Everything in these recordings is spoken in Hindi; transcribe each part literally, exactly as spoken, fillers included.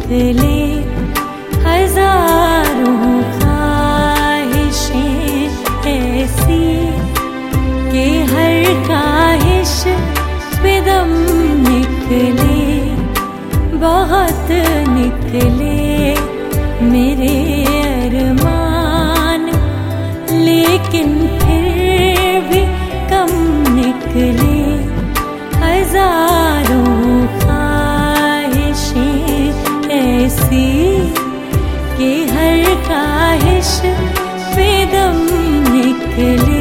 निकले हजारों ख्वाहिशें ऐसी कि हर ख्वाहिश पे दम निकले, बहुत निकले मेरे अरमान, लेकिन फिर भी कम निकले हजारों ख्वाहिशें ऐसी कि हर ख्वाहिश पे दम निकले।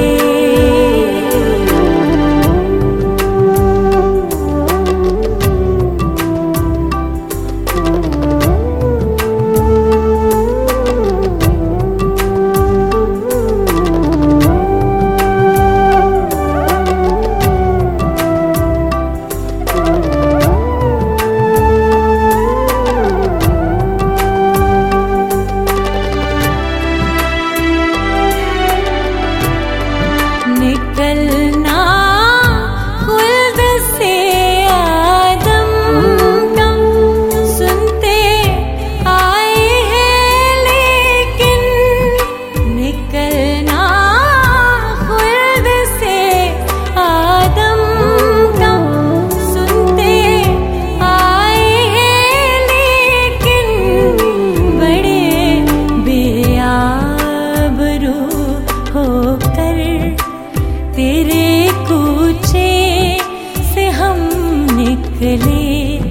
निकलना खुल्द से आदम का सुनते आए हैं, लेकिन निकलना खुल्द से आदम का सुनते आए हैं, लेकिन बड़े बेआबरू होकर तेरे कूचे से हम निकले,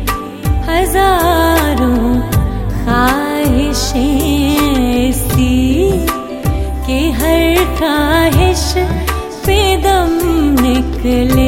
हजारों ख्वाहिशें ऐसी कि हर ख्वाहिश पे दम निकले।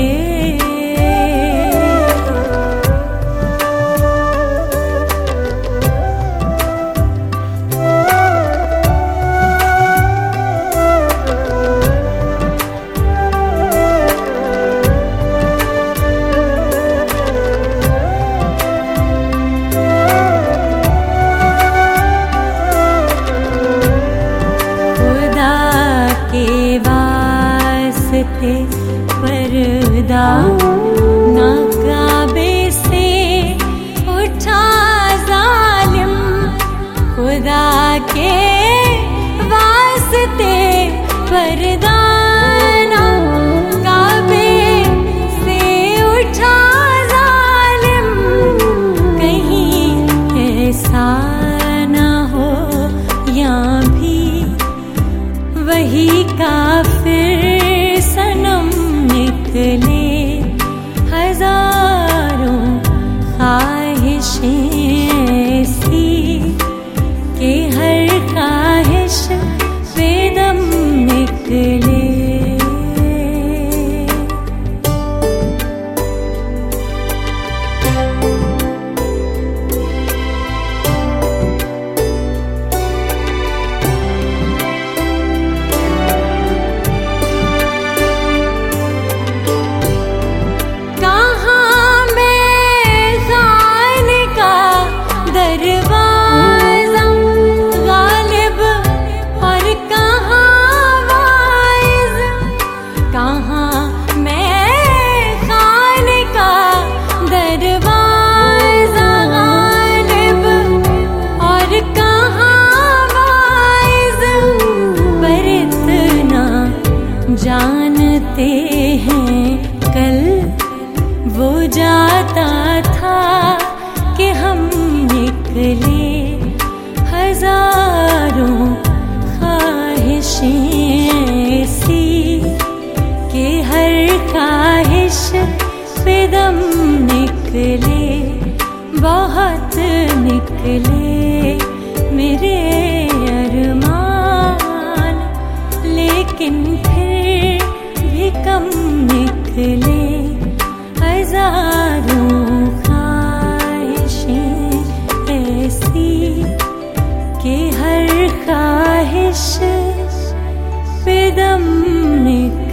पर्दा ना काबे से उठा जालिम, खुदा के वास्ते पर्दा ना काबे से उठा जालिम, कहीं ऐसा ना हो या भी वही काफिर सनम निकले, हजारों ख्वाहिशें ऐसी कि हर ख्वाहिश पे दम निकले। जानते हैं कल वो जाता था कि हम निकले, हजारों ख्वाहिशें ऐसी कि हर ख्वाहिश पे दम निकले, बहुत निकले मेरे अरमान, लेकिन कम निकले हजारों ख्वाहिशें ऐसी कि हर ख्वाहिश पे दम निकले।